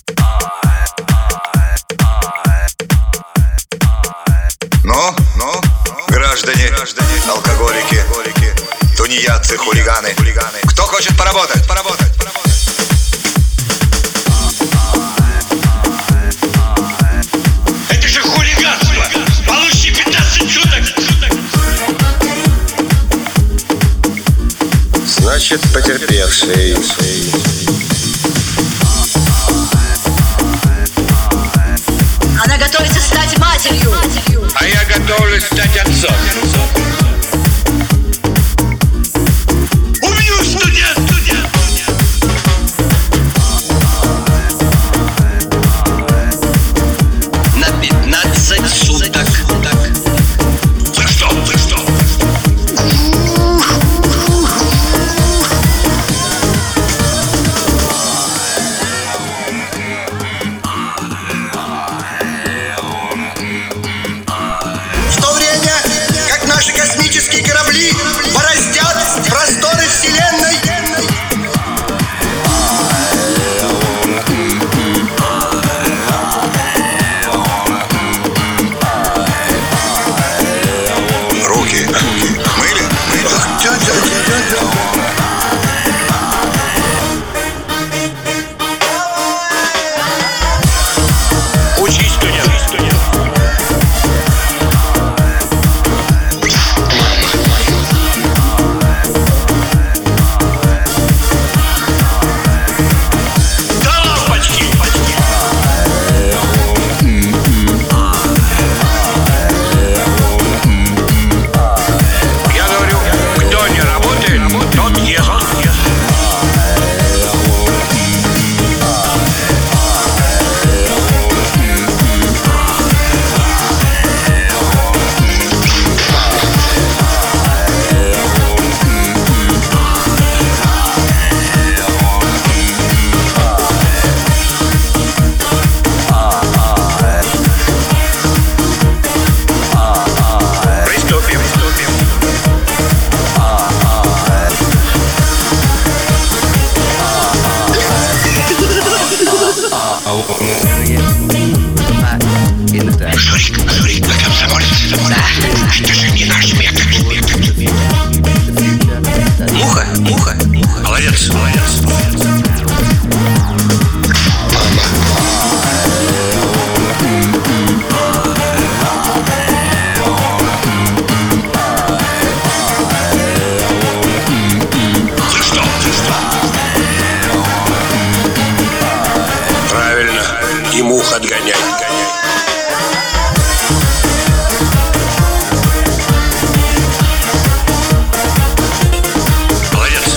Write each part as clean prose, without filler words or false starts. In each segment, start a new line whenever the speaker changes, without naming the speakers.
Ну, граждане, алкоголики, тунеядцы, хулиганы, кто хочет поработать?
Это же хулиганство! Получи 15 суток!
Значит, потерпевший.
Она готовится стать матерью.
А я готовлюсь стать отцом. Убью студент! На 15 суток. За что?
В то время, как наши космические корабли бороздят просторы Вселенной,
Руки мыли?
Учись, студент. Да лампочки! Я говорю, кто не работает, тот ест. Приступим. Журик, вы комсомолец? Да. Это же не наш метод. Муха. Молодец. За что? Правильно. И мух отгонять. Молодец.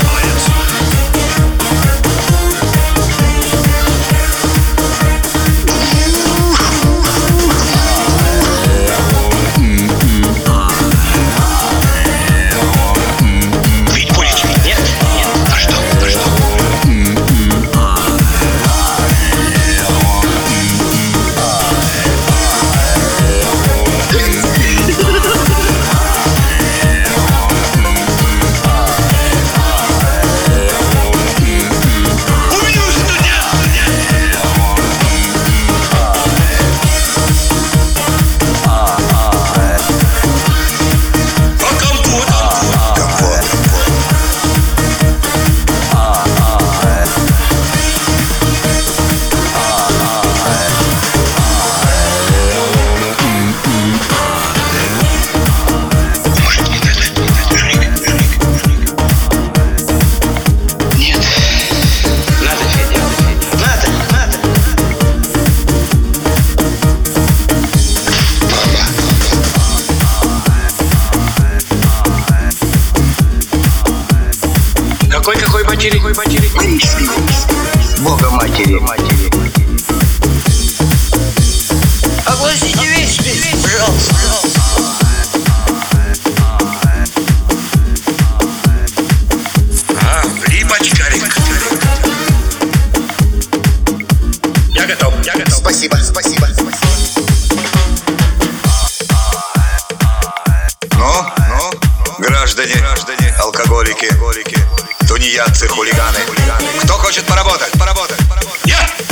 Пить будете? Нет? А что? Убью студент! А компот? Может, не надо? Журик. Нет. Надо, Федя. Надо. Какой материк?
Парижский, Бога матери.
Огласите весь список, пожалуйста.
Липочкарик. Я готов.
Спасибо.
Ну, граждане, алкоголики, тунеядцы, хулиганы, кто хочет поработать?
Я!